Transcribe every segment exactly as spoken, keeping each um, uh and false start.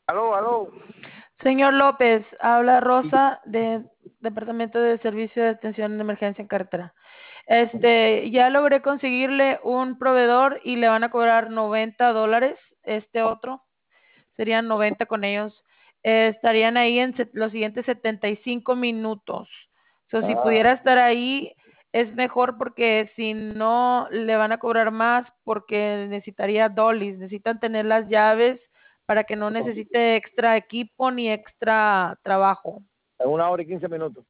Aló, aló. Señor López, habla Rosa de Departamento de Servicio de Atención de Emergencia en Carretera. Este, ya logré conseguirle un proveedor y le van a cobrar noventa dólares, este otro, serían noventa con ellos. Eh, estarían ahí en se- los siguientes setenta y cinco minutos. So, si Ah, pudiera estar ahí, es mejor porque si no, le van a cobrar más porque necesitaría dollies, necesitan tener las llaves para que no necesite extra equipo ni extra trabajo. en una hora y quince minutos.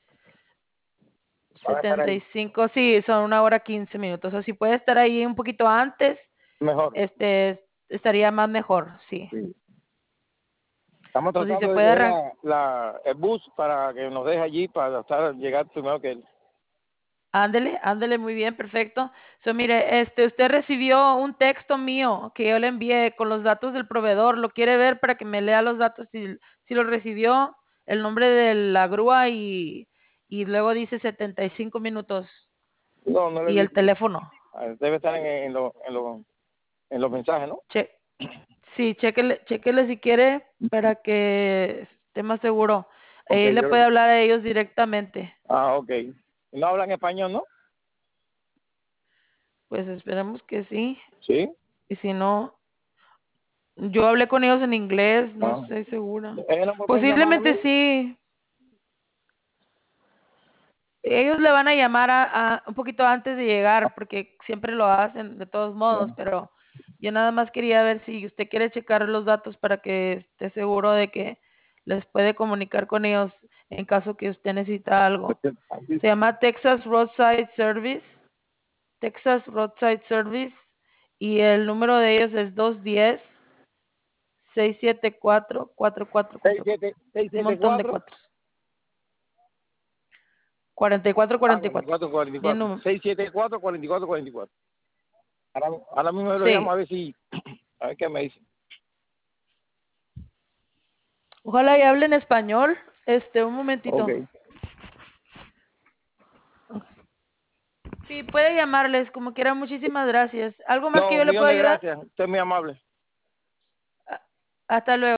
Van a estar setenta y ahí. cinco, sí, son una hora quince minutos. O si puede estar ahí un poquito antes, Mejor. este, estaría más mejor, sí. Sí. Estamos O si se tratando de puede coger arrancar. la, la, el bus para que nos deje allí para estar, llegar primero que él. Ándele, ándele, muy bien, perfecto. So, mire, este, usted recibió un texto mío que yo le envié con los datos del proveedor. ¿Lo quiere ver para que me lea los datos si, si lo recibió? El nombre de la grúa y, y luego dice setenta y cinco minutos No, no lo he y el visto. teléfono. Ah, debe estar en, en, lo- en, lo- en los mensajes, ¿no? Che, sí, chéquele, chéquele si quiere para que esté más seguro. Ok, Ahí le yo. puede hablar a ellos directamente. Ah, ok. No hablan español, ¿no? Pues esperemos que sí. Sí. Y si no, yo hablé con ellos en inglés, no Ah. estoy segura. ¿Ellos no me pueden llamar a Posiblemente mí? sí. Ellos le van a llamar a, a- un poquito antes de llegar, porque siempre lo hacen de todos modos, No. pero yo nada más quería ver si usted quiere checar los datos para que esté seguro de que les puede comunicar con ellos en caso que usted necesita algo. Aquí. Se llama Texas Roadside Service, Texas Roadside Service, y el número de ellos es dos diez, seis siete cuatro, cuatro cuatro seis cuatro cuatro. siete seis Un siete montón de cuatro. cuatros. cuarenta y cuatro Ah, cuarenta y cuarenta y cuatro. cuatro cuarenta y Y el cuatro. número. seis siete cuatro cuarenta y cuatro cuarenta y cuatro. Ahora, ahora mismo lo llamo Sí. a ver si, a ver qué me dice. Ojalá y hablen español. Este, un Ok. momentito. Sí, puede llamarles como quiera. Muchísimas gracias. ¿Algo más que No, yo un le millón pueda de ayudar? gracias. Usted es muy amable. Hasta luego.